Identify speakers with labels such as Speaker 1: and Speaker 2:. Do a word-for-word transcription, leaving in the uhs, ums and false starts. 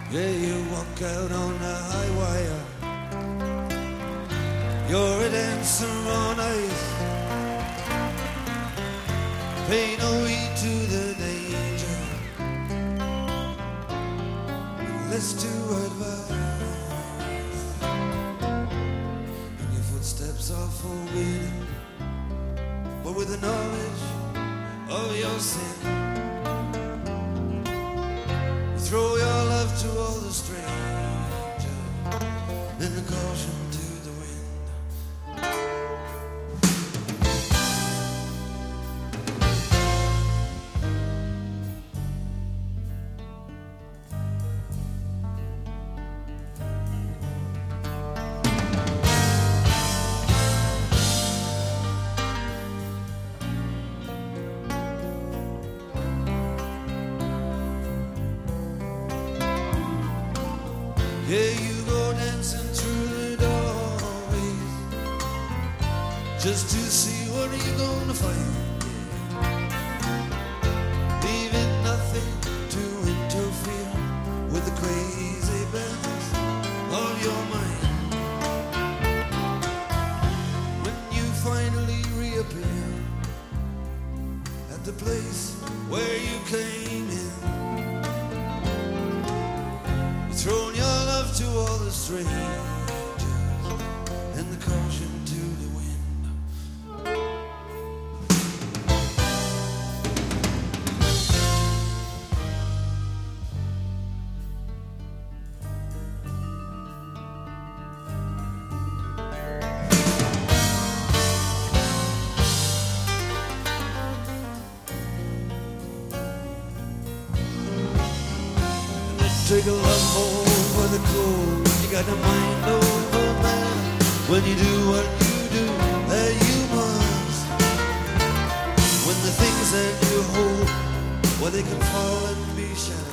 Speaker 1: Yeah, you walk out on the high wire. You're a dancer on ice. Pay no heed to the danger. Less to advise. And your footsteps are forbidden, but with the knowledge of your sin, throw your love to all the strangers, and the caution to the wind. Yeah, you go dancing through the doorways just to see what you're gonna find. Leaving nothing to interfere with the crazy bells of your mind. When you finally reappear at the place where you came in, thrown your love to all the strangers and the caution to the wind. Take a love over the cold. You got a mind over man. When you do what you do, that you must. When the things that you hold, well, they can fall and be shattered.